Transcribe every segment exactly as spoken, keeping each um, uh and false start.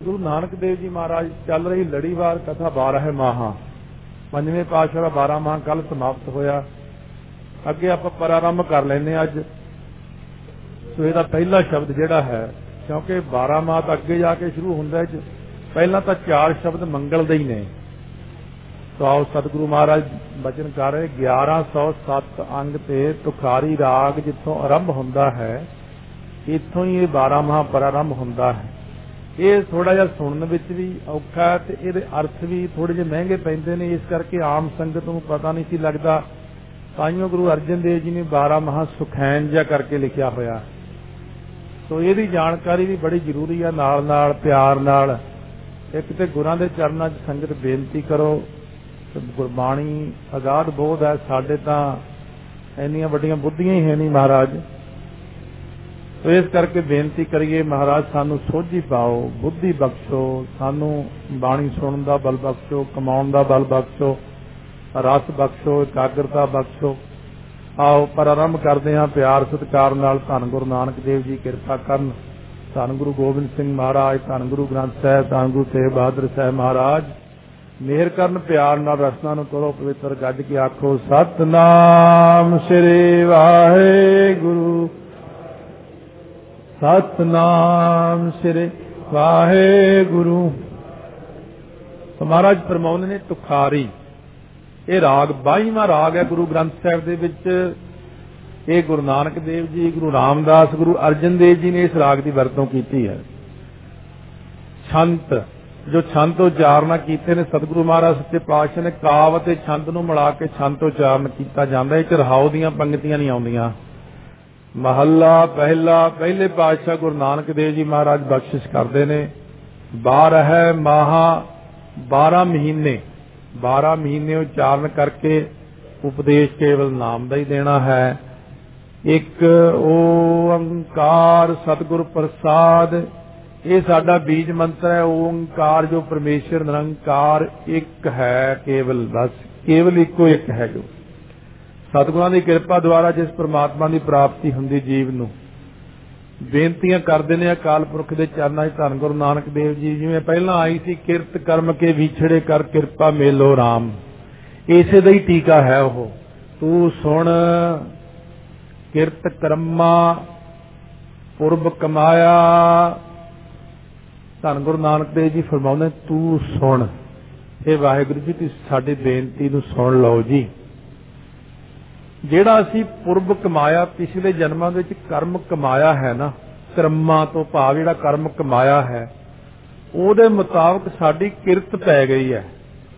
गुरु नानक देव जी महाराज चल रही लड़ीवार कथा बारह माह पंजवें पातशाह का बारह माह कल समाप्त होया। अगे आप प्रारंभ कर लेने अज। सो इसका पहला शब्द जिहड़ा है, क्योंकि बारह माह तो अगे जाके शुरू होंदा है, पहला तो चार शब्द मंगल दे ही ने। तो आओ सतगुरु महाराज बचन कर रहे ग्यारह सौ सत्त अंग ते तुखारी राग जिथों आरंभ होंदा है, इत्थों ही ये बारह माह प्रारंभ होंदा है। ये थोड़ा जिहा सुनने विच भी औखा ते इहदे अर्थ भी थोड़े जिहे महंगे पैंदे ने, इस करके आम संगत नूं पता नहीं सी लगदा। ताइयों गुरु अर्जन देव जी ने बारह माह सुखैन जिहा करके लिखिया होया। तो इहदी जानकारी भी बड़ी जरूरी है। नाल नाल प्यार नाल एक ते गुरां दे चरनां 'च संगत बेनती करो। गुरबाणी अगाध बोध है, साडे तां इन्नियां वड्डियां बुद्धियां ही है नहीं महाराज। तो इस करके बेनती करिए महाराज सानू सोझी पाओ, बुद्धि बख्शो, सानू बाणी सुनन दा बल बख्शो, कमाउण दा बल बख्शो, रस बख्शो, एकाग्रता बख्शो। आओ प्रारंभ करते हैं प्यार सत्कार नाल। धन गुरु नानक देव जी किरपा करन। धन गुरु गोबिंद सिंह महाराज, धन गुरु ग्रंथ साहिब, धन गुरु तेग बहादुर साहब महाराज मेहर करन। प्यार नाल रसना नूं करो पवित्र, गज के आखो सतनाम श्री वाहिगुरु, सतनाम श्री वाहिगुरु। तो महाराज फरमाउंदे ने तुखारी, ये राग बाईवां राग है गुरु ग्रंथ साहिब दे विच। ये गुरु नानक देव जी, गुरु रामदास, गुरु अर्जन देव जी ने इस राग की वरतों की है। छंत जो छंत उचारणा कीते ने सतगुरु महाराज सच्चे पातशाह ने, काव ते छंत नूं मिला के छंत उचारण कीता जांदा। इह रहाओ दीआं पंक्तियां नहीं आउंदियां। महला पहला, पहले पातशाह गुरु नानक देव जी महाराज बख्शिश करते ने बारह माह, बारह महीने, बारह महीने उच्चारण करके उपदेश केवल नाम का ही देना है। एक ओंकार सतगुर प्रसाद, ये साडा बीज मंत्र है। ओंकार जो परमेश्वर निरंकार एक है, केवल बस केवल इको एक है। जो सतगुरां दी किरपा द्वारा जिस परमात्मा की प्राप्ति हुंदी जीव नूं, बेनतियां करदे ने अकाल पुरख दे चरनां 'च। धन गुरु नानक देव जी जिवें पहलां आई सी, किरत कर्म के विछड़े कर किरपा मेलो राम, इसे दा ही टीका है। वो तू सुण किरत कर्मा पुरब कमाया। धन गुरु नानक देव जी फरमाउंदे तू सुण, हे वाहिगुरू जी तुसीं साडी बेनती नूं सुण लओ जी। ਜਿਹੜਾ ਅਸੀਂ ਪੁਰਬ ਕਮਾਇਆ, ਪਿਛਲੇ ਜਨਮਾਂ ਦੇ ਵਿੱਚ ਕਰਮ ਕਮਾਇਆ ਹੈ ਨਾ, ਕਰਮਾਂ ਤੋਂ ਭਾਵ ਜਿਹੜਾ ਕਰਮ ਕਮਾਇਆ ਹੈ ਉਹਦੇ ਮੁਤਾਬਕ ਸਾਡੀ ਕਿਰਤ ਪੈ ਗਈ ਹੈ।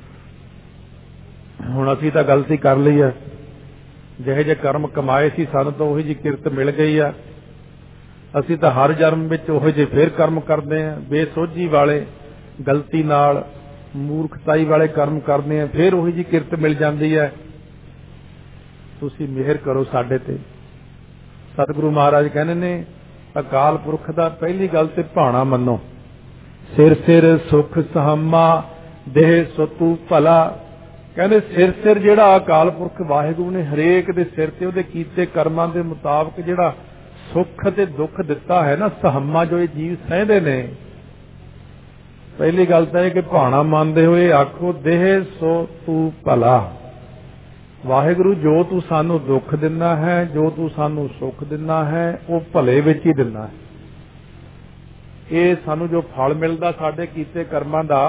ਹੁਣ ਅਸੀਂ ਤਾਂ ਗਲਤੀ ਕਰ ਲਈ ਹੈ, ਜਿਹੇ ਜਿਹੇ ਕਰਮ ਕਮਾਏ ਸੀ ਸਾਨੂੰ ਤਾਂ ਉਹੀ ਜਿਹੀ ਕਿਰਤ ਮਿਲ ਗਈ ਆ। ਅਸੀਂ ਤਾਂ ਹਰ ਜਨਮ ਵਿੱਚ ਉਹੋ ਜਿਹੇ ਫੇਰ ਕਰਮ ਕਰਦੇ ਹਾਂ, ਬੇਸੋਝੀ ਵਾਲੇ, ਗਲਤੀ ਨਾਲ ਮੂਰਖਤਾਈ ਵਾਲੇ ਕਰਮ ਕਰਦੇ ਹਾਂ, ਫੇਰ ਉਹੀ ਜਿਹੀ ਕਿਰਤ ਮਿਲ ਜਾਂਦੀ ਹੈ। ਤੁਸੀਂ ਮਿਹਰ ਕਰੋ ਸਾਡੇ ਤੇ। ਸਤਿਗੁਰੂ ਮਹਾਰਾਜ ਕਹਿੰਦੇ ਨੇ ਅਕਾਲ ਪੁਰਖ ਦਾ ਪਹਿਲੀ ਗੱਲ ਤੇ ਭਾਣਾ ਮੰਨੋ। ਸਿਰ ਸਿਰ ਸੁਖ ਸਹਾਮਾ ਦੇਹ ਸਤੂ ਭਲਾ। ਕਹਿੰਦੇ ਸਿਰ ਸਿਰ ਜਿਹੜਾ ਅਕਾਲ ਪੁਰਖ ਵਾਹਿਗੁਰੂ ਨੇ ਹਰੇਕ ਦੇ ਸਿਰ ਤੇ ਉਹਦੇ ਕੀਤੇ ਕਰਮਾਂ ਦੇ ਮੁਤਾਬਕ ਜਿਹੜਾ ਸੁੱਖ ਤੇ ਦੁੱਖ ਦਿੱਤਾ ਹੈ ਨਾ, ਸਹਾਮਾ ਜੋ ਇਹ ਜੀਵ ਸਹਿੰਦੇ ਨੇ। ਪਹਿਲੀ ਗੱਲ ਤਾਂ ਇਹ ਕਿ ਭਾਣਾ ਮੰਨਦੇ ਹੋਏ ਆਖੋ ਦੇਹ ਸੋ ਤੂੰ ਭਲਾ। वाहिगुरु जो तू सानू दुख दिना है, जो तू सानू सुख दिना है, वो भले विच ही दिना है। ये सानू जो फल मिलदा साडे कीते कर्मां दा,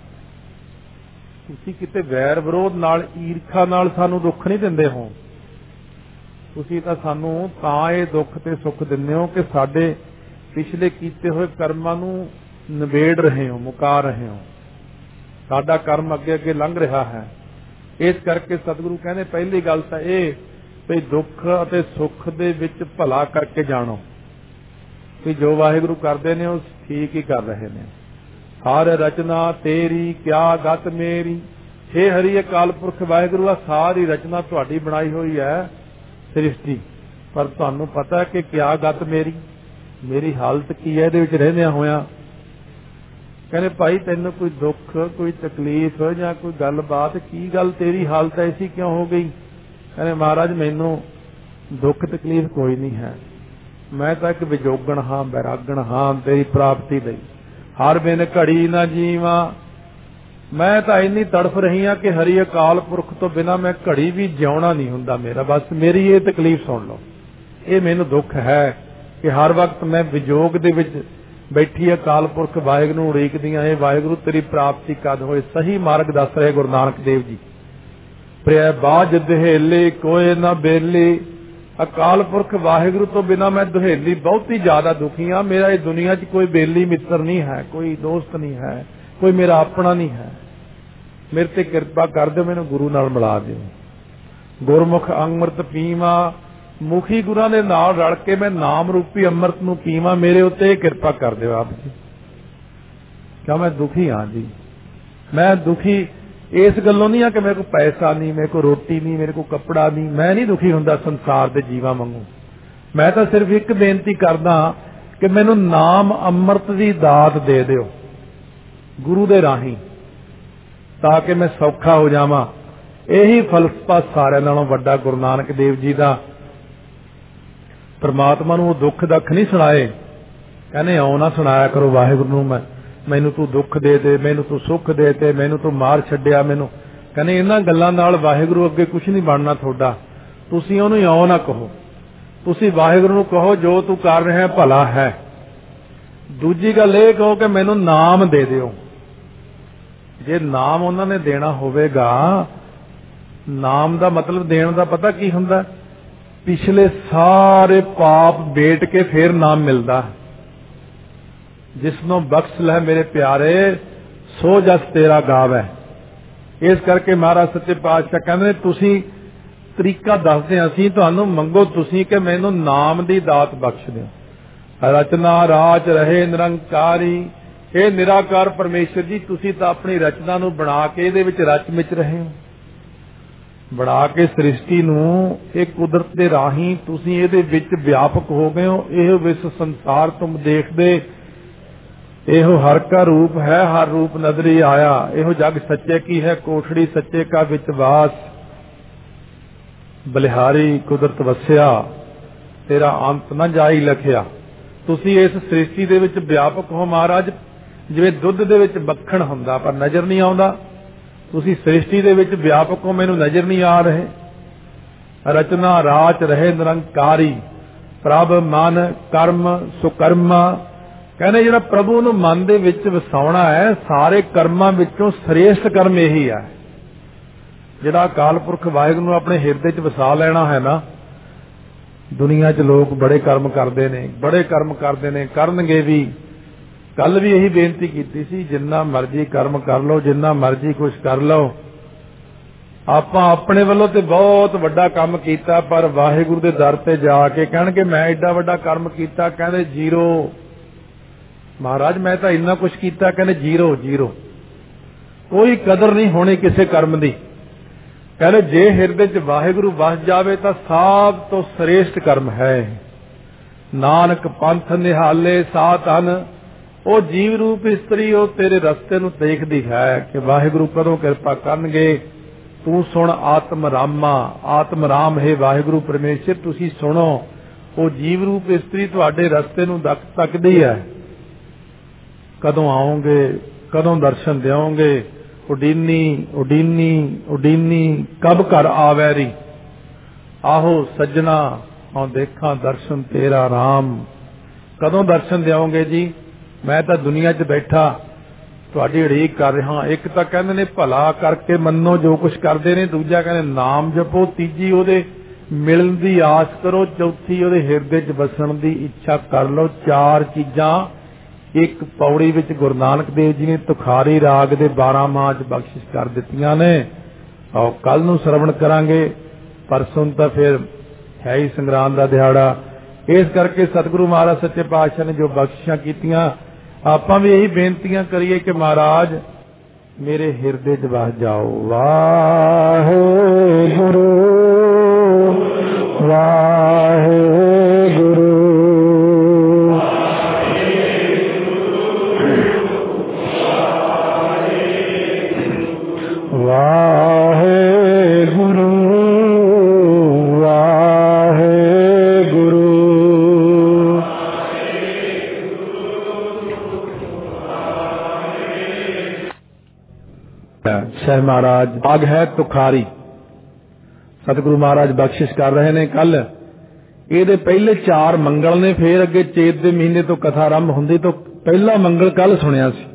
तुसीं किते वैर विरोध नाल ईर्खा नाल सानू दुख नहीं दिंदे हो। तुसीं तां सानू तां ये दुख ते सुख दिंदे हो कि साडे पिछले कीते होए कर्मां नू निबेड़ रहे हो, मुका रहे हो। साडा कर्म अगे अगे लंघ रहा है। इस करके सतगुरु कहने पहली गल तां इह भी दुख अते सुख दे विच भला करके जानो कि जो वाहिगुरू करदे ने उस ठीक ही कर रहे ने। हर रचना तेरी क्या गत मेरी। हे हरि अकाल पुरख वाहिगुरू आ सारी रचना तुहाडी बनाई हुई है सृष्टि, पर तुहानू पता है कि क्या गत मेरी, मेरी हालत की है इहदे विच रहंदियां होया। कहने भाई तेन कोई दुख कोई तकलीफ या कोई गलबात, की गल तेरी हालत ऐसी क्यों हो गई। कहने महाराज मैनू दुख तकलीफ कोई नहीं है, मैं तो एक विजोगण हाँ, बैरागण हाँ तेरी प्राप्ति लई। हर बिन घड़ी न जीवा। मैं तो इन्नी तड़फ रही हाँ कि हरि अकाल पुरख तो बिना मैं घड़ी भी जिउना नहीं हुंदा मेरा। बस मेरी ये तकलीफ सुन लो, ये मैनू दुख है कि हर वक्त मैं विजोग दे विच बैठी अकाल पुरख वाहिगुरू नूं उड़ीकदी हां। ये वाहिगुरू तेरी प्राप्ति कद होए। सही मार्ग दस रहे गुरु नानक देव जी। प्रिय बाज दुहेले कोय न बेली। अकाल पुरख वाहिगुरू तो बिना मैं दुहेली बहुत ही ज्यादा दुखी हाँ। मेरा ये दुनिया च कोई बेली मित्र नहीं है, कोई दोस्त नहीं है, कोई मेरा अपना नहीं है। मेरे ते किरपा कर दो, मैनू गुरु नाल मिला दो। गुरमुख अमृत पीवा। मुखी गुरां दे नाल रल के मैं नाम रूपी अमृत नूं पीवां। मेरे उत्ते किरपा कर दो आप जी। क्या मैं दुखी हाँ जी? मैं दुखी इस गल्लों नहीं है कि मेरे को पैसा नहीं, मेरे को रोटी नहीं, मेरे को कपड़ा नहीं। मैं नहीं दुखी हुंदा संसार दे जीवां वांगू। मैं तो सिर्फ एक बेनती करदा कि मैनू नाम अमृत दी दात दे दिओ गुरु दे राही, ताकि मैं सौखा हो जावां। यही फलसफा सारे नालों वड्डा गुरु नानक देव जी दा। परमात्मा नूं दुख दख नहीं सुनाए, कहने आओ ना सुनाया करो वाहिगुरू नूं मैं मैनू तू दुख दे दे, मैनू तू सुख दे दे, मैनू तू मार छड्डिया मैनू। कहने इन्हां गल्लां नाल वाहिगुरू अगे कुछ नहीं बनना तुहाडा। तुसीं ओहनूं आओ ना कहो, तुसीं वाहिगुरू नूं कहो जो तू कर रहा है भला है। दूजी गल ये कहो कि मैनू नाम दे दिओ। जे नाम उन्हां ने देना होवेगा, नाम दा मतलब देण दा पता की हुंदा? पिछले सारे पाप बेट के फिर नाम मिलदा। जिसनों बख्श लै मेरे प्यारे सो जस तेरा गावै। इस करके महाराज सच्चे पातशाह कहंदे तुसीं तरीका दसदे असीं तुहानूं मंगो तुसीं कि मैनूं नाम दी दात बख्श दिओ। रचना राच रहे निरंकारी। ਇਹ निराकार परमेश्वर जी तुसीं तां अपनी रचना नूं बना के इहदे विच रच मिच रहे हो। बना के सृष्टि नूं ਇਹ कुदरत दे राही तुसीं इहदे विच व्यापक हो गए हो। ਇਹ विश्व संसार तुम देखदे एहो हर का रूप है, हर रूप नजरी आया। एहो जग सच्चे की है, कोठड़ी सच्चे का विच वास। बलिहारी कुदरत वसिया, तेरा अंत न जाई लखिया। तुसी इस सृष्टि दे विच व्यापक हो महाराज, जिवें दुध दे विच मक्खण हुंदा पर नजर नहीं आउंदा। तुसी सृष्टि दे विच व्यापक हो, मैनूं नजर नहीं आ रहे। रचना राच रहे निरंकारी। प्रभ मन कर्म सुकर्मा। कहने जिहड़ा प्रभु नूं मन दे विच वसाउणा है, सारे कर्मां विचों श्रेष्ठ कर्म यही है। जिहड़ा अकाल पुरख वाहिगुरू नूं अपने हिरदे च वसा लेना है ना। दुनिया च लोग बड़े कर्म करते ने, बड़े कर्म करते ने, करनगे भी। कल भी यही बेनती कीती सी, जिन्ना मर्जी कर्म कर लो, जिन्ना मर्जी कुछ कर लो। आपां अपने वल्लों ते बहुत वड्डा काम कीता, पर वाहिगुरू दे दर ते जाके कहणगे मैं एडा वड्डा कर्म कीता, कहंदे जीरो। महाराज मैं तो इन्ना कुछ किया, कहने जीरो जीरो। कोई कदर नहीं होनी किसी कर्म की। कहने जे हिरदे च वाहिगुरू वस जावे तो सब तो श्रेष्ठ कर्म है। नानक पंथ निहाले साथ हन। वो जीव रूप इस्त्री वो तेरे रस्ते नूं देखदी है कि वाहिगुरू कदों कृपा करनगे। तू सुन आत्म रामा। आत्म राम है वाहिगुरू परमेश्वर तुसी सुनो। वो जीव रूप इस्त्री तुहाडे रस्ते नूं तकदी है। कदों आओगे, कदों दर्शन देओगे। उडीनी उडीनी उडीनी कब घर आवैरी। आहो सज्जना आओ देखा दर्शन तेरा राम। कदों दर्शन देओगे जी? मैं तो दुनिया च बैठा तुहाडी उड़ीक कर रहा। एक तो कहंदे ने भला करके मन्नो जो कुछ करते ने, दूजा कहंदे नाम जपो, तीजी ओहदे मिलण दी आस करो, चौथी ओहदे हिरदे च वसण दी इच्छा कर लो। चार चीजां एक पौड़ी विच गुरु नानक देव जी ने तुखारी राग दे बारह माह च बख्शिश कर दित्तियां ने। आओ कल नूं श्रवण करांगे, परसों तो फिर है ही संग्राम दा दिहाड़ा। इस करके सतगुरु महाराज सच्चे पातशाह ने जो बख्शिशां कीतियां, आपां भी यही बेनतियां करिए कि महाराज मेरे हिरदे च वस जाओ। वाहिगुरू वाहिगुरू वाहिगुरू वाहिगुरू शाह महाराज बाग है तुखारी सतगुरु महाराज बख्शिश कर रहे ने। कल ये पहले चार मंगल ने, फिर अगे चेत के महीने तो कथा आरंभ होंदी तो पहला मंगल कल सुनिया सी।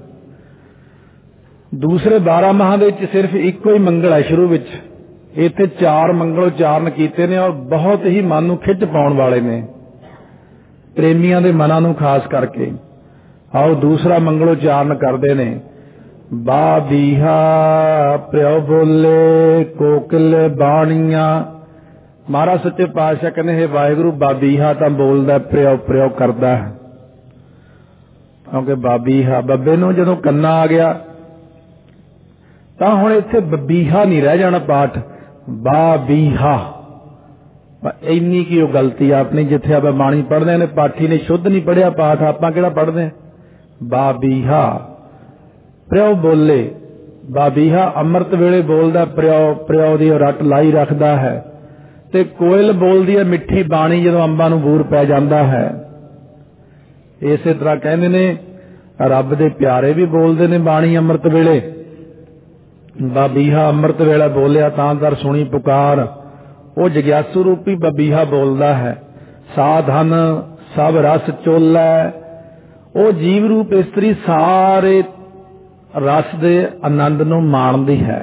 दूसरे बारह माह दे विच सिर्फ इको ही मंगल है शुरू विच, इत्थे चार मंगल उचारण कीते ने और बहुत ही मन नूं खिच पाउण वाले ने, प्रेमियां दे मनां नूं खास करके। आओ दूसरा मंगल उचारण करदे ने। बाबीहा प्यो बोले कोकिल बाणियां। महाराज सच्चे पातशाह कहने हे वाहिगुरु बाबीहा तां बोलदा प्यो प्यो करदा है, क्योंकि बाबीहा बब्बे नूं जदों कन्ना आ गया तां हुण इत्थे बबीहा नहीं रह जाना पाठ, बाबीहा। इन्नी की गलती अपनी, जिथे आप बाणी पढ़ते हैं पाठी ने शुद्ध नहीं पढ़िया पाठ, आपां किहड़ा पढ़दे हैं। बाबीहा प्यो बोले, बाबीहा अमृत वेले बोलदा प्यो प्यो दी रट लाई रखदा है, ते कोयल बोलदी है मिठी बाणी जदों अंबां नूं बूर पै जांदा है। इसे तरह कहंदे ने रब दे प्यारे भी बोलदे ने बाणी अमृत वेले। बाबीहा अमृत वेला बोलिया तां दर सुनी पुकार, वो जग्यासू रूपी बबीहा बोलदा है। साधन सब रस चोलै, वो जीव रूप इस्त्री सारे रस दे आनंद नूं माणदी है।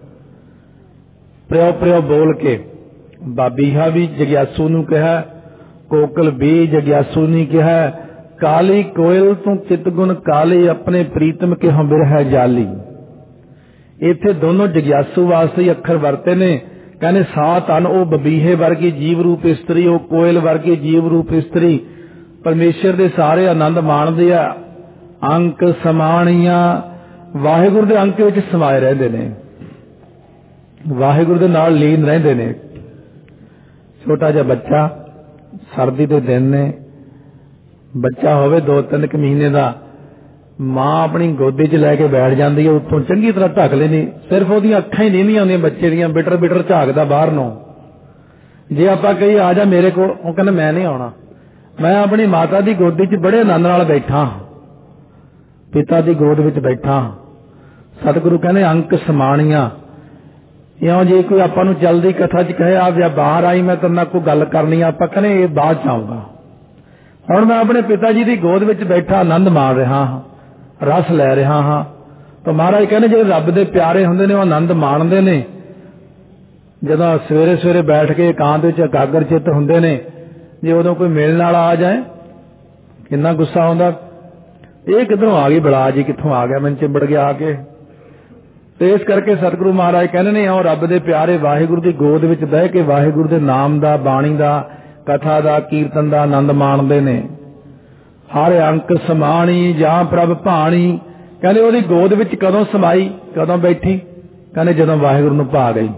प्यो प्यो बोल के बाबीहा भी जग्यासू नूं कहा, कोकल भी जग्यासू ने कहा। काली कोयल तू चित गुण काली, अपने प्रीतम के हम बिरह जाली। इत्थे दोनों जग्यासू वास्ते अखर वरते ने। कहने सा तन ओ बबीहे वर्गी जीव रूप इस्त्री, ओ कोयल वर्गी जीव रूप इस्त्री परमेश्वर दे सारे आनंद माणदे आ। अंक समाणिया, वाहिगुरु दे अंक विच समाए रहंदे ने, वाहिगुरु दे नाल लीन रहंदे ने। छोटा जिहा बच्चा, सर्दी दे दिन ने, बच्चा होवे दो तीन क महीने दा, मां अपनी गोदी च लैके बैठ जाती है, उत्तों चंगी तरह ढक लेनी, सिर्फ ओहदियां अखां ही नींदियां होंदियां बच्चे दियां, बिटर बिटर झाकदा बाहर नूं। जे आपां कही आ जा मेरे कोल, ओह कहंदा मैं नहीं आउणा, मैं अपनी माता दी गोदी च बड़े आनंद नाल बैठा, पिता दी गोद विच बैठा। सतगुरु कहने अंक समाणियां, इउं जे कोई आपां नूं चलदी कथा च कहे आ बाहर आई मैं तेरे नाल कोई गल करनी, आपां कहने ये बाद च आऊंगा, हुण मैं अपने पिता जी दी गोद विच बैठा आनंद माण रहा हां, रस लै रहा हाँ। तो महाराज कहने जो रब दे प्यारे होंदे ने आनंद माणदे ने। जदों सवेरे सवेरे बैठ के एकांत विच एकागर चित हुंदे ने, जे उदों कोई मिलण वाला आ जाए किन्ना गुस्सा आउंदा, ये किधरों आ गई बला जी, कित्थों आ गया, मैनूं चिंबड़ गया आके। तो इस करके सतगुरु महाराज कहने ने आओ रब दे प्यारे वाहिगुरु दी गोद विच बह के वाहिगुरु दे नाम दा, बाणी दा, कथा दा, कीर्तन दा आनंद माणदे ने। हर अंक समाणी जां प्रभ भाणी, कहने ओहदी गोद विच कदों समाई, कदों बैठी, कहने जदों वाहिगुरु नूं भा गई।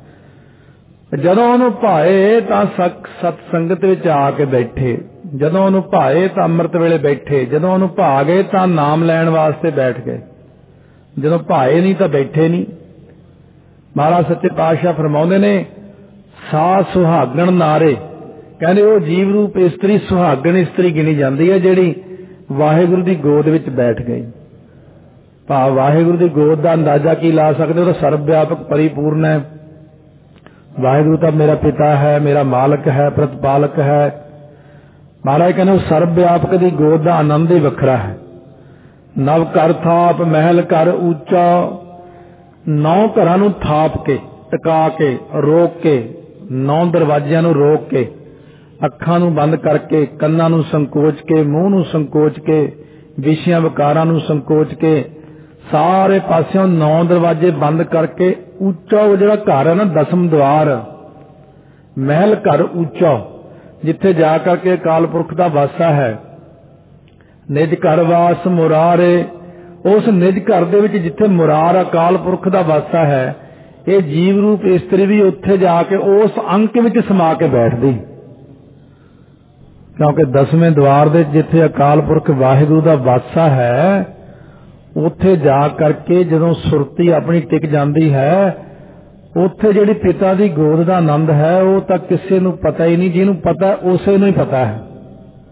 जदों ओहनूं भाए तां सत संगत विच आके बैठे, जदों ओहनूं भाए तां अमृत वेले बैठे, जदों ओहनूं भा गए तां नाम लैण वास्ते बैठ गए, जदों भाए नहीं तां बैठे नहीं। महाराज सच्चे पातशाह फरमाउंदे ने सा सुहागण नारे, कहने वो जीव रूप इस्त्री सुहागण इस्त्री गिनी जाती है जिहड़ी वाहिगुरु दी गोद विच बैठ गई। भाव वाहिगुरु दी गोद का अंदाजा की ला सकते हो, तो सर्वव्यापक परिपूर्ण है। वाहिगुरु तो मेरा पिता है, मेरा मालक है, प्रतिपालक है। महाराज कहने सर्वव्यापक दी गोद का आनंद ही वखरा है। नव कर थाप महल कर ऊंचा, नौ घरां नूं थाप के टका के रोक के, नौ दरवाजियां नूं रोक के, अखां नूं बंद करके, कन्नां नूं संकोच के, मूंह नूं संकोच के, विषयां विकारां नूं संकोच के, सारे पासियों नौ दरवाजे बंद करके उच्चा वो जिहड़ा घर है ना दसम द्वार, महल घर उच्चा, जिथे जा करके अकाल पुरख दा वासा है। निज घर वास मुरारे, उस निज घर दे विच जिथे मुरार अकाल पुरख दा वासा है, ये जीव रूप इस्त्री भी उत्थे जाके उस अंक विच समा के बैठदी। क्योंकि दसवें द्वार दे जिथे अकाल पुरख वाहिगुरु दा वासा है, उत्थे जा करके जदों सुरती अपनी टिक जाती है, उत्थे जिहड़ी पिता दी गोद दा आनंद है वो तां किसे नूं पता ही नहीं, जिहनूं पता उसे नूं ही पता है।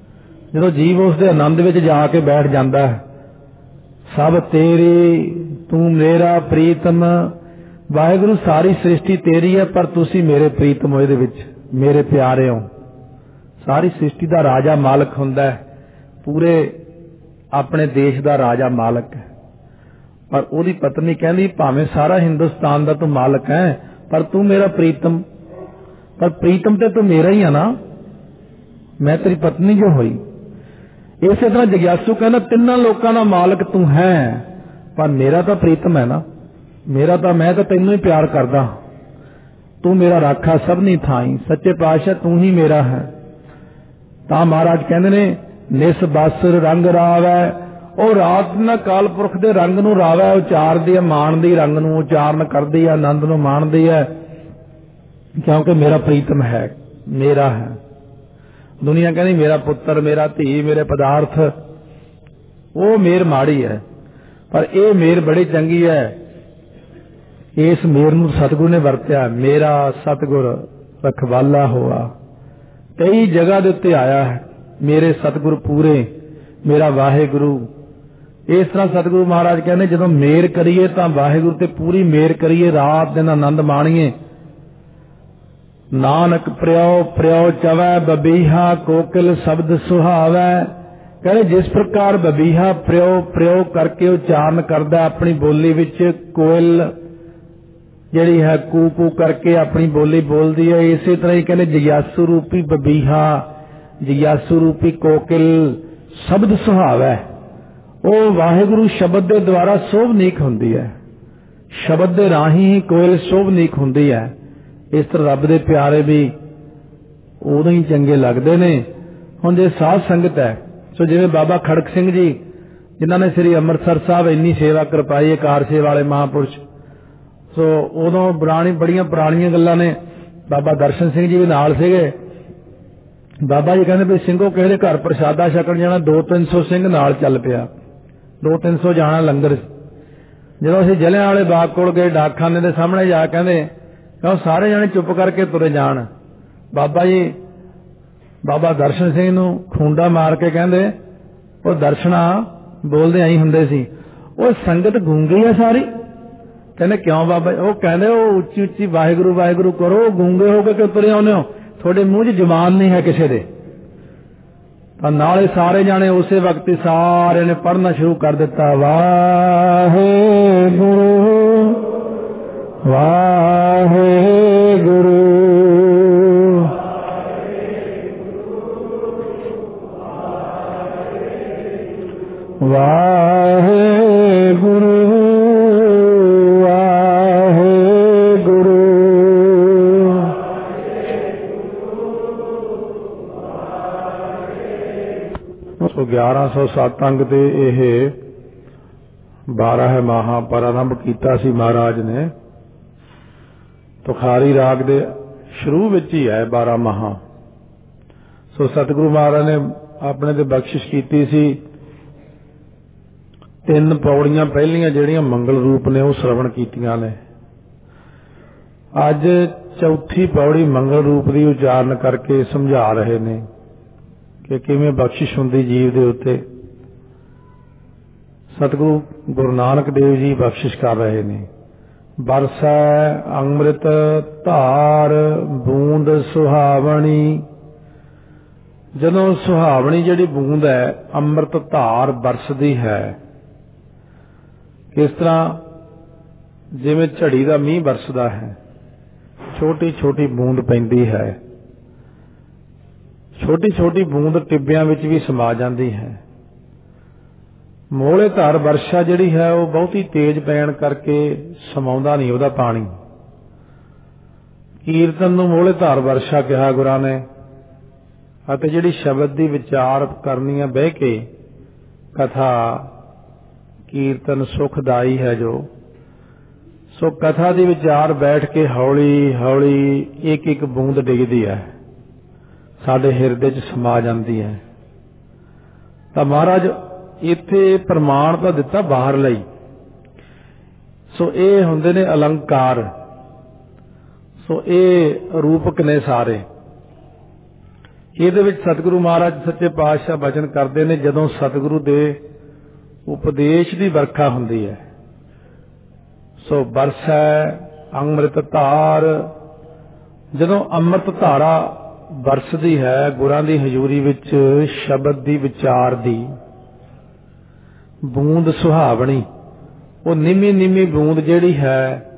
जदों जीव उस दे आनंद विच जाके बैठ जाता है, सब तेरे तू मेरा प्रीतम। वाहिगुरु सारी सृष्टि तेरी है पर तुसी मेरे प्रीतम हो, इहदे विच मेरे प्यारे हो। सारी सृष्टि का राजा मालक हुंदा है, पूरे अपने देश का राजा मालक है, पर उहदी पत्नी कहंदी भावें सारा हिंदुस्तान का तू मालक है पर तू मेरा प्रीतम। पर प्रीतम ते तू मेरा ही है ना, मैं तेरी पत्नी जो हुई। इस तरह जग्यासू कहना तिन्ना लोगों का मालक तू है पर मेरा तो प्रीतम है ना, मेरा तो मैं तो तेनों ही प्यार करदा, तू मेरा राखा सब नहीं थाई। सच्चे पातशाह तू ही मेरा है। ता महाराज कहते ने निस बासर रंग रावै, ਉਹ ਰਾਤ ਨਾ ਕਾਲ ਪੁਰਖ ਦੇ ਰੰਗ ਨੂੰ ਰਾਵੈ ਉਚਾਰਦੀ ਹੈ, ਮਾਣਦੀ ਰੰਗ ਨੂੰ ਉਚਾਰਨ ਕਰਦੀ ਹੈ, ਆਨੰਦ ਨੂੰ ਮਾਣਦੀ ਹੈ, ਕਿਉਂਕਿ ਮੇਰਾ ਪ੍ਰੀਤਮ ਹੈ, ਮੇਰਾ ਹੈ। ਦੁਨੀਆ ਕਹਿੰਦੀ ਮੇਰਾ ਪੁੱਤਰ, ਮੇਰਾ ਧੀ, ਮੇਰੇ ਪਦਾਰਥ, ਉਹ ਮੇਰ ਮਾੜੀ ਹੈ, ਪਰ ਇਹ ਮੇਰ ਬੜੀ ਚੰਗੀ ਹੈ। ਇਸ ਮੇਰ ਨੂੰ ਸਤਿਗੁਰੂ ਨੇ ਵਰਤਿਆ, ਮੇਰਾ ਸਤਿਗੁਰ ਰਖਵਾਲਾ ਹੋਆ। ਕਈ ਜਗ੍ਹਾ ਦੇ ਉੱਤੇ ਆਇਆ ਹੈ ਮੇਰੇ ਸਤਿਗੁਰ ਪੂਰੇ, मेरा वाहिगुरु। इस तरह सतगुरु महाराज कहने जदों मेर करिए तो वाहिगुरु ते पूरी मेर करिए, रात दिन आनंद माणीए। नानक प्रियो प्रियो चवै बबीहा कोकिल शब्द सुहावै। कहने जिस प्रकार बबीहा प्रियो प्रियो करके उच्चारण करदा अपनी बोली विच, कोयल जिहड़ी है कू कू करके अपनी बोली बोलदी है, इसे तरह ही कहने जिज्ञासु रूपी बबीहा, जिज्ञासु रूपी कोकिल शब्द सुहावै। ਉਹ ਵਾਹਿਗੁਰੂ ਸ਼ਬਦ ਦੇ ਦੁਆਰਾ ਸੋਭਨੀਕ ਹੁੰਦੀ ਹੈ, ਸ਼ਬਦ ਦੇ ਰਾਹੀਂ ਹੀ ਕੋਇਲ ਸੋਭਨੀਕ ਹੁੰਦੀ ਹੈ। ਇਸ ਤਰ੍ਹਾਂ ਰੱਬ ਦੇ ਪਿਆਰੇ ਵੀ ਉਦੋਂ ਹੀ ਚੰਗੇ ਲੱਗਦੇ ਨੇ। ਹੁਣ ਜੇ ਸਾਧ ਸੰਗਤ ਹੈ, ਸੋ ਜਿਵੇਂ ਬਾਬਾ ਖੜਕ ਸਿੰਘ ਜੀ ਜਿਨ੍ਹਾਂ ਨੇ ਸ੍ਰੀ ਅੰਮ੍ਰਿਤਸਰ ਸਾਹਿਬ ਇੰਨੀ ਸੇਵਾ ਕਰਵਾਈ ਹੈ, ਕਾਰ ਸੇਵਾ ਵਾਲੇ ਮਹਾਂਪੁਰਸ਼, ਸੋ ਉਦੋਂ ਪੁਰਾਣੀ ਬੜੀਆਂ ਪੁਰਾਣੀਆਂ ਗੱਲਾਂ ਨੇ। ਬਾਬਾ ਦਰਸ਼ਨ ਸਿੰਘ ਜੀ ਵੀ ਨਾਲ ਸੀਗੇ। ਬਾਬਾ ਜੀ ਕਹਿੰਦੇ ਵੀ ਸਿੰਘੋ ਕਿਸੇ ਦੇ ਘਰ ਪ੍ਰਸ਼ਾਦਾ ਛਕਣ ਜਾਣਾ, ਦੋ ਤਿੰਨ ਸੌ ਸਿੰਘ ਨਾਲ ਚੱਲ ਪਿਆ, ਦੋ ਤਿੰਨ ਸੌ ਜਾਣਾ ਲੰਗਰ। ਜਦੋਂ ਅਸੀਂ ਜਲਿਆਂ ਵਾਲੇ ਬਾਗ ਕੋਲ ਗਏ, ਡਾਕਖਾਨੇ ਦੇ ਸਾਹਮਣੇ ਜਾ ਕਹਿੰਦੇ ਕਿਉਂ ਸਾਰੇ ਜਾਣੇ ਚੁੱਪ ਕਰਕੇ ਤੁਰੇ ਜਾਣ। ਬਾਬਾ ਜੀ ਬਾਬਾ ਦਰਸ਼ਨ ਸਿੰਘ ਨੂੰ ਖੂੰਡਾ ਮਾਰ ਕੇ ਕਹਿੰਦੇ, ਉਹ ਦਰਸ਼ਨਾ ਬੋਲਦੇ ਆਈ ਹੁੰਦੇ ਸੀ, ਉਹ ਸੰਗਤ ਗੂੰਗੀ ਆ ਸਾਰੀ। ਕਹਿੰਦੇ ਕਿਉਂ ਬਾਬਾ? ਉਹ ਕਹਿੰਦੇ ਉਹ ਉੱਚੀ ਉੱਚੀ ਵਾਹਿਗੁਰੂ ਵਾਹਿਗੁਰੂ ਕਰੋ, ਗੂੰਗੇ ਹੋ ਕੇ ਕਿਉਂ ਤੁਰੇ ਆਉਂਦੇ ਹੋ? थोड़े मुंह च जबान नहीं है किसी दे। तो नाले सारे जाने उसे वक्त सारे ने पढ़ना शुरू कर दिता, वाहेगुरु वाहेगुरु वाहेगुरु ग्यारह सौ सत्त अंग ते यह बारह माह प्रारंभ किया सी महाराज ने। तुखारी राग दे शुरू विच ही है बारह माह। सो सतगुरु महाराज ने अपने ते बख्शिश की सी। तीन पौड़ियां पहलियां जिहड़ियां मंगल रूप ने वो श्रवण कीतियां ने। अज चौथी पौड़ी मंगल रूप की उच्चारण करके समझा रहे ने कि किवें बख्शिश हुंदी जीव दे उत्ते। सतगुरु गुरु नानक देव जी बख्शिश कर रहे ने। बरसै अमृत धार बूंद सुहावनी। जदों सुहावनी जिहड़ी बूंद है अमृत धार बरसदी है, किस तरह जिवें झड़ी दा मींह बरसदा है, छोटी छोटी बूंद पैंदी है, छोटी छोटी बूंद टिब्बियां विच भी समा जाती है। मोहले धार वर्षा जिहड़ी है वो बहुती तेज पैण करके समाउंदा नहीं उहदा पानी। कीर्तन नूं मोहले धार वर्षा कहा गुरां ने। अते जिहड़ी शब्द दी विचार करनी है बह के, कथा कीर्तन सुखदाई है जो, सो कथा दी विचार बैठ के हौली हौली एक एक बूंद डिगदी है, साडे हिरदे च समा जाती है। तो महाराज इत्थे प्रमाण तो दिता बाहर लई। सो ये हुंदे ने अलंकार। सो ये रूपक ने सारे। इहदे विच सतगुरु महाराज सच्चे पातशाह वचन करते ने, जदों सतगुरु दे उपदेश की बरखा हुंदी है, सो बरसै अंमृत धार। जदों अमृत धारा बरसदी है गुरां दी हजूरी विच शब्द दी विचार दी बूंद सुहावनी, वो निमी निमी बूंद जिहड़ी है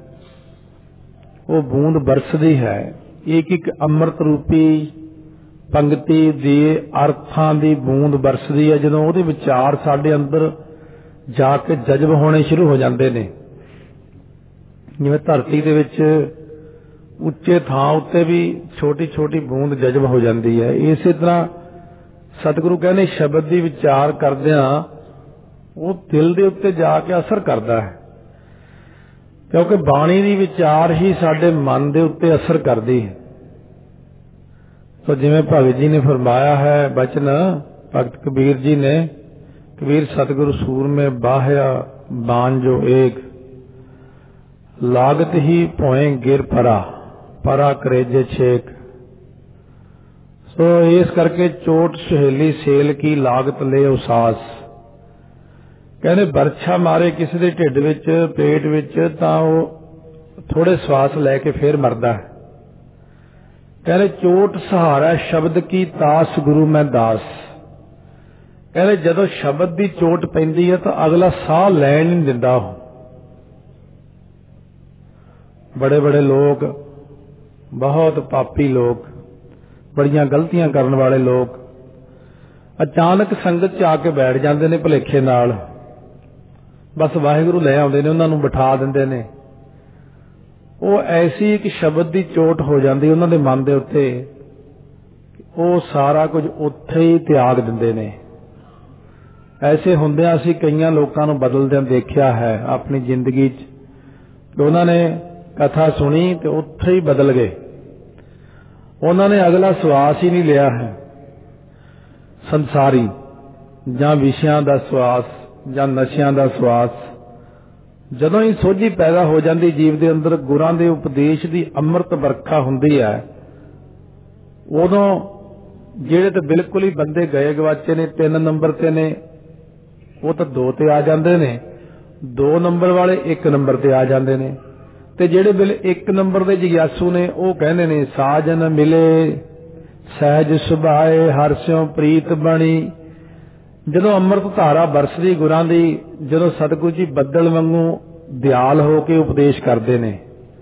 वो बूंद बरसदी है। एक एक अमृत रूपी पंक्ति दे अर्थां दी बूंद बरसदी है। जदों उहदे विचार साडे अंदर जाके जज्ब होने शुरू हो जाते ने, जिवें धरती दे विच उच्चे थां उत्ते भी छोटी छोटी बूंद जज्ब हो जाती है। इसे तरह सतगुरु कहने शब्द दी विचार करदिआं वो दिल दे उत्ते जाके असर करता है, क्योंकि बाणी दी विचार ही साडे मन दे उत्ते असर करदी है। तो जिवें भगत जी ने फरमाया है वचन, भगत कबीर जी ने, कबीर सतगुरु सूर में बाह्या बाण जो एक, लागत ही पोए गिर परा, परा करेजे छेक। सो इस करके चोट सहेली सेल की लागत ले उसास। कहने बरछा मारे किसी के ढिड विच पेट विच तां वो थोड़े श्वास लैके फिर मरदा है। कहने चोट सहारा शब्द की तास गुरु मैं दास। कहने जदों शब्द की चोट पैंदी है तो अगला साह लैन नहीं दिंदा। बड़े बड़े लोग, बहुत पापी लोग, बड़ियां गलतियां करने वाले लोग अचानक संगत च आके बैठ जाते ने भुलेखे नाल, बस वाहिगुरू लै आउंदे ने, उन्हां नूं बिठा दिंदे ने। वो ऐसी एक शब्द की चोट हो जाती उन्हां दे मन दे उत्ते, वो सारा कुछ उत्थे ही त्याग दिंदे ने। ऐसे हुंदिआं असीं कईयां लोकां नूं बदलदिआं देखिआ है अपनी जिंदगी च। उन्हां ने कथा सुनी तो उत्थे ही बदल गए, उन्हां ने अगला श्वास ही नहीं लिया है। संसारी जां विषयां दा श्वास जां नशियां दा श्वास, जदों ही सोझी पैदा हो जाती जीव दे अंदर, गुरां दे उपदेश दी अमृत बरखा हुंदी है, उदों ਜਿਹੜੇ तो बिल्कुल ही बंदे गए गवाचे ने, तीन नंबर ते ने, वो तो दो ते आ जाते ने, दो नंबर वाले एक नंबर ते आ जाते ने, ते ਜਿਹੜੇ बिल एक नंबर दे जिज्ञासू ने वो कहते ने साजन मिले सहज सुभाए हर स्यों प्रीत बणी। जदों अमृत धारा बरसदी गुरां दी, जदों सतगुरु जी बदल वांगू दयाल हो के उपदेश करते ने,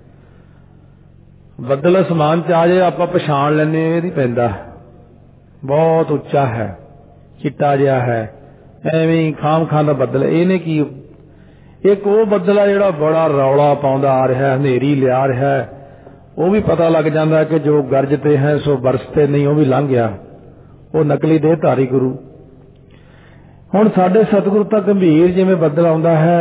बदल आसमान च आ जाए आपां पछाण लैने ये नहीं पैंदा, बहुत उच्चा है, चिट्टा जिहा है, एवें खाम खां दा बदल। इहने की एक वो बदल आ जिहड़ा बड़ा रौला पाउंदा आ रहा है, हनेरी लिया रहा है, वो भी पता लग जाता कि जो गरजते हैं सो बरसते नहीं, वो भी लंघ गया, वो नकली देहधारी गुरु। हुण साडे सतगुरु तां गंभीर जिवें बदल आउंदा है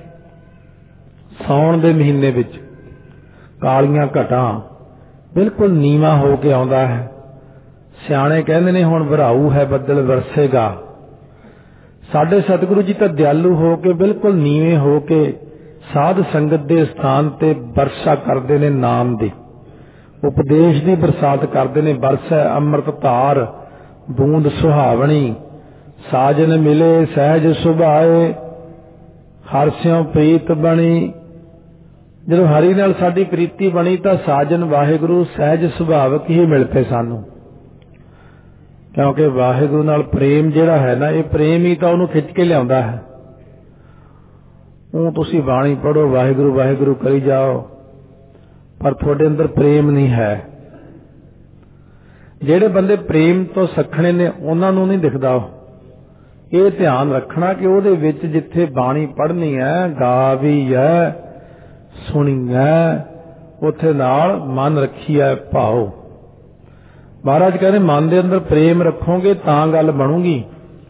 साउण दे महीने विच, कालियां घटां बिल्कुल नीवा हो के आउंदा है। सियाणे कहंदे ने हुण भराऊ है बदल वरसेगा। साडे सतगुरु जी तां दयालु हो के बिल्कुल नीवे हो के साध संगत दे स्थान ते बरसा करदे ने, नाम दी उपदेश दी बरसात करदे ने। बरसै अमृत धार बूंद सुहावनी, साजन मिले सहज सुभाए हर स्यों प्रीत बणी। जदों हरि नाल साडी प्रीति बनी तां साजन वाहिगुरू सहज सुभावक ही मिल पे सानू, क्योंकि वाहिगुरू नाल प्रेम जिहड़ा है ना, ये प्रेम ही तां उहनूं खिच के लिआउंदा है। ਉਹ ਤੁਸੀਂ ਬਾਣੀ पढ़ो वाहिगुरू वाहिगुरू करी जाओ, पर थोड़े अंदर प्रेम नहीं है। ਜਿਹੜੇ ਬੰਦੇ प्रेम तो सखणे ने उन्हां नूं नहीं दिखदा। ਇਹ ध्यान रखना कि ਉਹਦੇ ਵਿੱਚ जिथे बाणी पढ़नी है, गा भी है, सुनी है, ਉੱਥੇ नाल मन रखी है भाव। महाराज कहते मन दे अंदर प्रेम रखोगे तां गल बनूगी।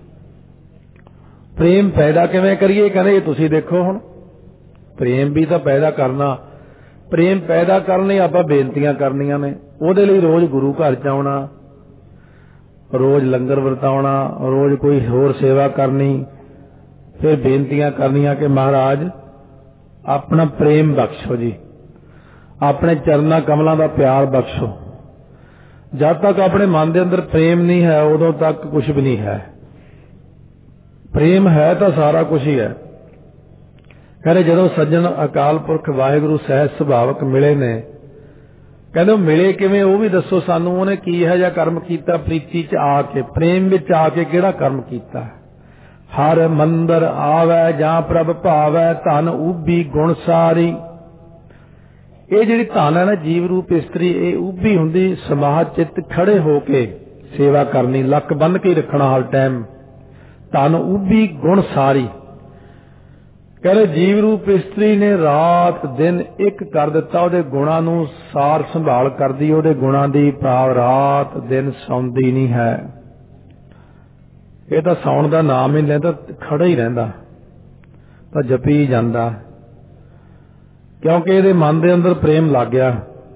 प्रेम पैदा किवें करिए, कहते ये तुसीं देखो हुण प्रेम भी तो पैदा करना, प्रेम पैदा करने आपां बेनतियां करनियां ने, ਉਹਦੇ ਲਈ रोज गुरु घर च आउणा, रोज लंगर वरताउणा, रोज कोई होर सेवा करनी, फिर बेनतियां करनियां कि महाराज अपना प्रेम बख्शो जी, अपने चरना कमलों का प्यार बख्शो। जब तक अपने मन के अंदर प्रेम नहीं है उदों तक कुछ भी नहीं है। प्रेम है तो सारा कुछ ही है। कहते जदों सज्जन अकाल पुरख वाहिगुरु सहज सुभावक मिले ने, कहते मिले किवें ਉਹ भी दसो सानू, ਉਹਨੇ ਕੀ है ਜਾਂ कर्म कीता प्रीति च आके, प्रेम विच आके किहड़ा कर्म कीता। हर मंदर आवे जां प्रभ भावै, धन उभी गुण सारी। ਇਹ ਜਿਹੜੀ ਧਨ है ना जीव रूप इस्तरी, ਇਹ उभी हुंदी समाज चित खड़े होके सेवा करनी, लक बन के रखना हर टाइम। धन उभी गुण सारी, कहते जीव रूप इस्तरी ने रात दिन एक कर दिता, ਉਹਦੇ गुणां ਨੂੰ सार संभाल करदी, ਉਹਦੇ गुणां ਦੀ ਭਾਵ रात दिन सौंदी नहीं है। ਇਹ ਤਾਂ ਸੌਣ ਦਾ ਨਾਮ ਹੀ ਲੈਂਦਾ, ਖੜਾ ਹੀ ਰਹਿੰਦਾ, ਤਾਂ ਜਪੀ ਜਾਂਦਾ, ਕਿਉਂਕਿ ਇਹਦੇ ਮਨ ਦੇ ਅੰਦਰ ਪ੍ਰੇਮ ਲੱਗ ਗਿਆ।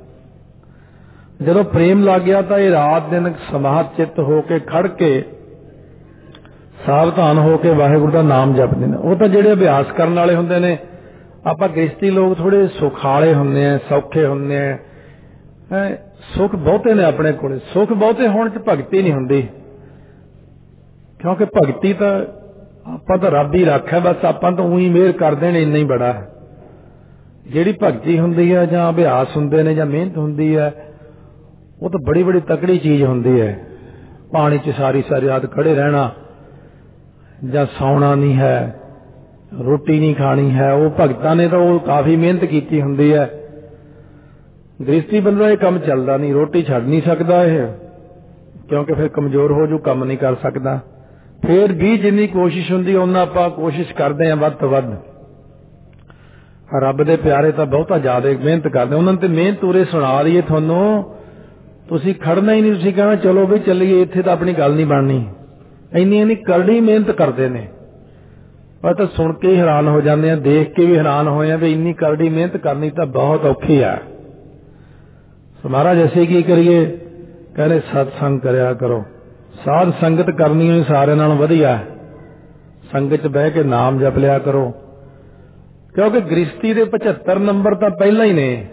ਜਦੋਂ ਪ੍ਰੇਮ ਲੱਗ ਗਿਆ ਤਾਂ ਇਹ ਰਾਤ ਦਿਨ ਸਮਾਹਤ ਚਿੱਤ ਹੋ ਕੇ ਖੜ ਕੇ ਸਾਵਧਾਨ ਹੋ ਕੇ ਵਾਹਿਗੁਰੂ ਦਾ ਨਾਮ ਜਪਦੇ ਨੇ। ਉਹ ਤਾਂ ਜਿਹੜੇ ਅਭਿਆਸ ਕਰਨ ਵਾਲੇ ਹੁੰਦੇ ਨੇ, ਆਪਾਂ ਗ੍ਰਸਤੀ ਲੋਕ ਥੋੜੇ ਸੁਖਾਲੇ ਹੁੰਦੇ ਆ, ਸੌਖੇ ਹੁੰਦੇ ਆ, ਸੁੱਖ ਬਹੁਤੇ ਨੇ ਆਪਣੇ ਕੋਲੇ। ਸੁੱਖ ਬਹੁਤੇ ਹੋਣ ਚ ਭਗਤੀ ਨਹੀਂ ਹੁੰਦੀ, ਕਿਉਂਕਿ ਭਗਤੀ ਤਾਂ ਆਪਾਂ ਤਾਂ ਰੱਬ ਹੀ ਰੱਖਿਆ, ਬਸ ਆਪਾਂ ਤਾਂ ਉਹੀ ਮਿਹਰ ਕਰਦੇ ਨੇ, ਇੰਨਾ ਹੀ ਬੜਾ ਹੈ। ਜਿਹੜੀ ਭਗਤੀ ਹੁੰਦੀ ਹੈ ਜਾਂ ਅਭਿਆਸ ਹੁੰਦੇ ਨੇ ਜਾਂ ਮਿਹਨਤ ਹੁੰਦੀ ਹੈ, ਉਹ ਤਾਂ ਬੜੀ ਬੜੀ ਤਕੜੀ ਚੀਜ਼ ਹੁੰਦੀ ਹੈ। ਪਾਣੀ 'ਚ ਸਾਰੀ ਸਾਰੀ ਰਾਤ ਖੜੇ ਰਹਿਣਾ ਜਾਂ ਸੌਣਾ ਨਹੀਂ ਹੈ, ਰੋਟੀ ਨਹੀਂ ਖਾਣੀ ਹੈ, ਉਹ ਭਗਤਾਂ ਨੇ ਤਾਂ ਉਹ ਕਾਫੀ ਮਿਹਨਤ ਕੀਤੀ ਹੁੰਦੀ ਹੈ। ਗ੍ਰਸਤੀ ਬੰਦਾ ਇਹ ਕੰਮ ਚੱਲਦਾ ਨਹੀਂ, ਰੋਟੀ ਛੱਡ ਨਹੀਂ ਸਕਦਾ ਇਹ, ਕਿਉਂਕਿ ਫਿਰ ਕਮਜ਼ੋਰ ਹੋ ਜੂ, ਕੰਮ ਨਹੀਂ ਕਰ ਸਕਦਾ। ਫਿਰ ਵੀ ਜਿੰਨੀ ਕੋਸ਼ਿਸ਼ ਹੁੰਦੀ ਉਹਨਾਂ ਆਪਾਂ ਕੋਸ਼ਿਸ਼ ਕਰਦੇ ਹਾਂ ਵੱਧ ਤੋਂ ਵੱਧ। ਰੱਬ ਦੇ ਪਿਆਰੇ ਤਾਂ ਬਹੁਤਾ ਜ਼ਿਆਦਾ ਮਿਹਨਤ ਕਰਦੇ, ਉਹਨਾਂ ਨੇ ਤੇ ਮਿਹਨਤ ਉਰੇ ਸੁਣਾ ਰਹੀਏ ਤੁਹਾਨੂੰ, ਤੁਸੀਂ ਖੜਨਾ ਹੀ ਨਹੀਂ, ਤੁਸੀਂ ਕਹਿਣਾ ਚਲੋ ਵੀ ਚੱਲੀਏ, ਇੱਥੇ ਤਾਂ ਆਪਣੀ ਗੱਲ ਨਹੀਂ ਬਣਨੀ। ਇੰਨੀ ਇੰਨੀ ਕਰੜੀ ਮਿਹਨਤ ਕਰਦੇ ਨੇ, ਪਰ ਤਾਂ ਸੁਣ ਕੇ ਹੀ ਹੈਰਾਨ ਹੋ ਜਾਂਦੇ ਆ, ਦੇਖ ਕੇ ਵੀ ਹੈਰਾਨ ਹੋਏ ਆ ਵੀ ਇੰਨੀ ਕਰੜੀ ਮਿਹਨਤ ਕਰਨੀ ਤਾਂ ਬਹੁਤ ਔਖੀ ਆ। ਸੋ ਮਹਾਰਾਜ ਅਸੀਂ ਕੀ ਕਰੀਏ, ਕਹਿੰਦੇ ਸਤਸੰਗ ਕਰਿਆ ਕਰੋ, ਸਾਧ ਸੰਗਤ ਕਰਨੀ ਹੋਈ ਸਾਰਿਆਂ ਨਾਲੋਂ ਵਧੀਆ, ਸੰਗਤ 'ਚ ਬਹਿ ਕੇ ਨਾਮ ਜਪ ਲਿਆ ਕਰੋ। ਕਿਉਂਕਿ ਗ੍ਰਸਤੀ ਦੇ ਪਝੱਤਰ ਨੰਬਰ ਤਾਂ ਪਹਿਲਾਂ ਹੀ ਨੇ।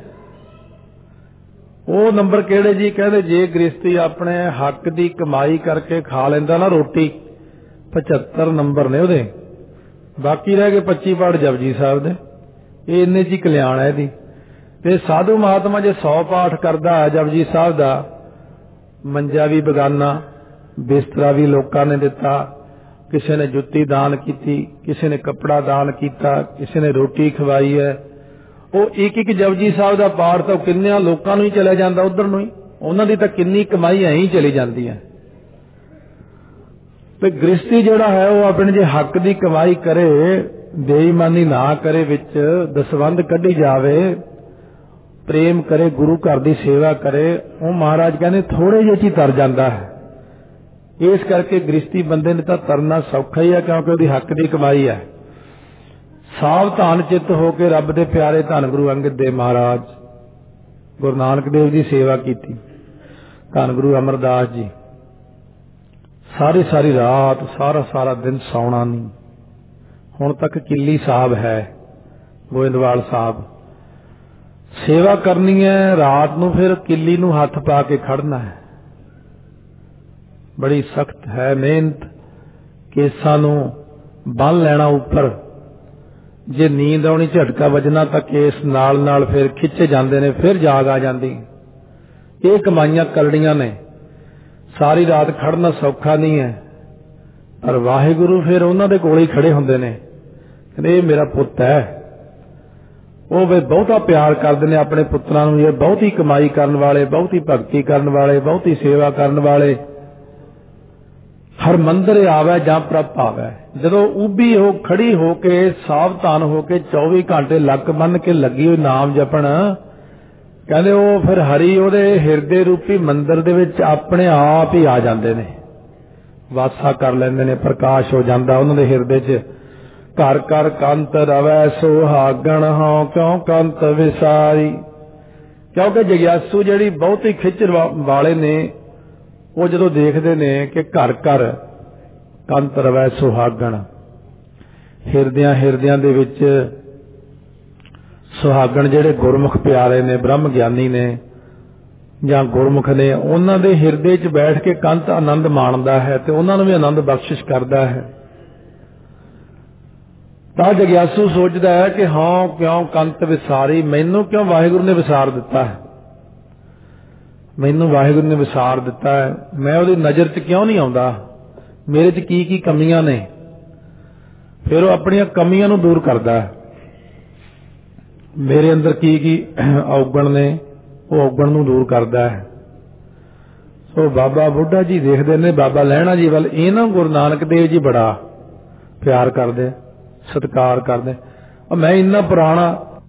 ਉਹ ਨੰਬਰ ਕਿਹੜੇ ਜੀ, ਕਹਿੰਦੇ ਜੇ ਗ੍ਰਸਤੀ ਆਪਣੇ ਹੱਕ ਦੀ ਕਮਾਈ ਕਰਕੇ ਖਾ ਲੈਂਦਾ ਨਾ ਰੋਟੀ, ਪਝੱਤਰ ਨੰਬਰ ਨੇ ਉਹਦੇ, ਬਾਕੀ ਰਹਿ ਗਏ ਪੱਚੀ ਪਾਠ ਜਪਜੀ ਸਾਹਿਬ ਦੇ, ਇਹ ਇੰਨੇ 'ਚ ਹੀ ਕਲਿਆਣ ਹੈ ਇਹਦੀ। ਤੇ ਸਾਧੂ ਮਹਾਤਮਾ ਜੇ ਸੌ ਪਾਠ ਕਰਦਾ ਜਪਜੀ ਸਾਹਿਬ ਦਾ, ਮੰਜਾ ਵੀ ਬਗਾਨਾ, ਬਿਸਤਰਾ ਵੀ ਲੋਕਾਂ ਨੇ ਦਿੱਤਾ, ਕਿਸੇ ਨੇ ਜੁੱਤੀ ਦਾਨ ਕੀਤੀ, ਕਿਸੇ ਨੇ ਕੱਪੜਾ ਦਾਨ ਕੀਤਾ, ਕਿਸੇ ਨੇ ਰੋਟੀ ਖਵਾਈ ਹੈ, ਉਹ ਇੱਕ ਇੱਕ ਜਪਜੀ ਸਾਹਿਬ ਦਾ ਪਾਠ ਤਾਂ ਕਿੰਨਿਆਂ ਲੋਕਾਂ ਨੂੰ ਹੀ ਚਲਿਆ ਜਾਂਦਾ, ਉਧਰ ਨੂੰ ਹੀ, ਉਹਨਾਂ ਦੀ ਤਾਂ ਕਿੰਨੀ ਕਮਾਈ ਐਂ ਹੀ ਚਲੀ ਜਾਂਦੀ ਹੈ। ਤੇ ਗ੍ਰਸਤੀ ਜਿਹੜਾ ਹੈ ਉਹ ਆਪਣੇ ਜੇ ਹੱਕ ਦੀ ਕਮਾਈ ਕਰੇ, ਬੇਈਮਾਨੀ ਨਾ ਕਰੇ, ਵਿੱਚ ਦਸਵੰਧ ਕੱਢੀ ਜਾਵੇ, ਪ੍ਰੇਮ ਕਰੇ, ਗੁਰੂ ਘਰ ਦੀ ਸੇਵਾ ਕਰੇ, ਉਹ ਮਹਾਰਾਜ ਕਹਿੰਦੇ ਥੋੜੇ ਜਿਹੇ 'ਚ ਹੀ ਤਰ ਜਾਂਦਾ ਹੈ। ਇਸ ਕਰਕੇ ਗ੍ਰਸਤੀ ਬੰਦੇ ਨੇ ਤਾਂ ਤਰਨਾ ਸੌਖਾ ਹੀ ਹੈ, ਕਿਉਂਕਿ ਉਹਦੀ ਹੱਕ ਦੀ ਕਮਾਈ ਹੈ। ਸਾਵਧਾਨ ਚਿੱਤ ਹੋ ਕੇ ਰੱਬ ਦੇ ਪਿਆਰੇ ਧੰਨ ਗੁਰੂ ਅੰਗਦ ਦੇਵ ਮਹਾਰਾਜ, ਗੁਰੂ ਨਾਨਕ ਦੇਵ ਦੀ ਸੇਵਾ ਕੀਤੀ, ਧੰਨ ਗੁਰੂ ਅਮਰਦਾਸ ਜੀ, ਸਾਰੀ ਸਾਰੀ ਰਾਤ ਸਾਰਾ ਸਾਰਾ ਦਿਨ ਸੌਣਾ ਨਹੀਂ। ਹੁਣ ਤੱਕ ਕਿੱਲੀ ਸਾਹਿਬ ਹੈ, ਗੋਇੰਦਵਾਲ ਸਾਹਿਬ, ਸੇਵਾ ਕਰਨੀ ਹੈ ਰਾਤ ਨੂੰ, ਫਿਰ ਕਿੱਲੀ ਨੂੰ ਹੱਥ ਪਾ ਕੇ ਖੜਨਾ ਹੈ। ਬੜੀ ਸਖਤ ਹੈ ਮਿਹਨਤ, ਕੇਸਾਂ ਨੂੰ ਬੰਨ ਲੈਣਾ ਉੱਪਰ, ਜੇ ਨੀਂਦ ਆਉਣੀ ਝਟਕਾ ਵੱਜਣਾ ਤਾਂ ਕੇਸ ਨਾਲ ਨਾਲ ਫਿਰ ਖਿੱਚੇ ਜਾਂਦੇ ਨੇ, ਫਿਰ ਜਾਗ ਆ ਜਾਂਦੀ। ਇਹ ਕਮਾਈਆਂ ਕਰੜੀਆਂ ਨੇ, ਸਾਰੀ ਰਾਤ ਖੜਨਾ ਸੌਖਾ ਨਹੀਂ ਹੈ, ਪਰ ਵਾਹਿਗੁਰੂ ਫਿਰ ਉਹਨਾਂ ਦੇ ਕੋਲ ਹੀ ਖੜੇ ਹੁੰਦੇ ਨੇ, ਕਹਿੰਦੇ ਇਹ ਮੇਰਾ ਪੁੱਤ ਹੈ। ਉਹ ਵੀ ਬਹੁਤਾ ਪਿਆਰ ਕਰਦੇ ਨੇ ਆਪਣੇ ਪੁੱਤਰਾਂ ਨੂੰ, ਇਹ ਬਹੁਤੀ ਕਮਾਈ ਕਰਨ ਵਾਲੇ, ਬਹੁਤੀ ਭਗਤੀ ਕਰਨ ਵਾਲੇ, ਬਹੁਤੀ ਸੇਵਾ ਕਰਨ ਵਾਲੇ। ਹਰ ਮੰਦਰ ਆਵੇ ਜਾਂ ਪ੍ਰਭ ਭਾਵੈ, ਜਦੋਂ ਉਭੀ ਹੋ ਖੜੀ ਹੋ ਕੇ ਸਾਵਧਾਨ ਹੋ ਕੇ ਚੌਵੀ ਘੰਟੇ ਲੱਕ ਬੰਨ ਕੇ ਲੱਗੀ ਹੋਈ ਨਾਮ ਜਪਣ, ਕਹਿੰਦੇ ਉਹ ਫਿਰ ਹਰੀ ਉਹਦੇ ਹਿਰਦੇ ਰੂਪੀ ਮੰਦਰ ਦੇ ਵਿੱਚ ਆਪਣੇ ਆਪ ਹੀ ਆ ਜਾਂਦੇ ਨੇ, ਵਾਸਾ ਕਰ ਲੈਂਦੇ ਨੇ, ਪ੍ਰਕਾਸ਼ ਹੋ ਜਾਂਦਾ ਉਹਨਾਂ ਦੇ ਹਿਰਦੇ 'ਚ। ਘਰ ਘਰ ਕੰਤ ਰਵੈ ਸੁਹਾਗਣ ਹਉ ਕਿਉਂ ਕੰਤ ਵਿਸਾਰੀ, ਕਿਉਂਕਿ ਜਗਿਆਸੂ ਜਿਹੜੀ ਬਹੁਤੀ ਖਿੱਚ ਵਾਲੇ ਨੇ, ਉਹ ਜਦੋਂ ਦੇਖਦੇ ਨੇ ਕਿ ਘਰ ਘਰ ਕੰਤ ਰਵੈ ਸੁਹਾਗਣ, ਹਿਰਦਿਆਂ ਹਿਰਦਿਆਂ ਦੇ ਵਿੱਚ ਸੁਹਾਗਣ ਜਿਹੜੇ ਗੁਰਮੁਖ ਪਿਆਰੇ ਨੇ, ਬ੍ਰਹਮ ਗਿਆਨੀ ਨੇ ਜਾਂ ਗੁਰਮੁਖ ਨੇ, ਉਹਨਾਂ ਦੇ ਹਿਰਦੇ 'ਚ ਬੈਠ ਕੇ ਕੰਤ ਆਨੰਦ ਮਾਣਦਾ ਹੈ ਤੇ ਉਹਨਾਂ ਨੂੰ ਵੀ ਆਨੰਦ ਬਖਸ਼ਿਸ਼ ਕਰਦਾ ਹੈ। ਤਾਂ ਜਗਿਆਸੂ ਸੋਚਦਾ ਹੈ ਕਿ ਹਾਂ ਕਿਉਂ ਕੰਤ ਵਿਸਾਰੀ, ਮੈਨੂੰ ਕਿਉਂ ਵਾਹਿਗੁਰੂ ਨੇ ਵਿਸਾਰ ਦਿੱਤਾ ਹੈ, ਮੈਨੂੰ ਵਾਹਿਗੁਰੂ ਨੇ ਵਿਸਾਰ ਦਿੱਤਾ ਹੈ, ਮੈਂ ਉਹਦੀ ਨਜ਼ਰ 'ਚ ਕਿਉਂ ਨਹੀਂ ਆਉਂਦਾ, ਮੇਰੇ 'ਚ ਕੀ ਕੀ ਕਮੀਆਂ ਨੇ। ਫਿਰ ਉਹ ਆਪਣੀਆਂ ਕਮੀਆਂ ਨੂੰ ਦੂਰ ਕਰਦਾ ਹੈ, ਮੇਰੇ ਅੰਦਰ ਕੀ ਕੀ ਔਗਣ ਨੇ ਉਹ ਔਗਣ ਨੂੰ ਦੂਰ ਕਰਦਾ ਹੈ। ਸੋ ਬਾਬਾ ਬੁੱਢਾ ਜੀ ਦੇਖਦੇ ਨੇ ਬਾਬਾ ਲਹਿਣਾ ਜੀ ਵੱਲ, ਇਹਨਾਂ ਗੁਰੂ ਨਾਨਕ ਦੇਵ ਜੀ ਬੜਾ ਪਿਆਰ ਕਰਦੇ, ਸਤਿਕਾਰ ਕਰਦੇ। ਮੈਂ ਇੰਨਾ ਪੁਰਾਣਾ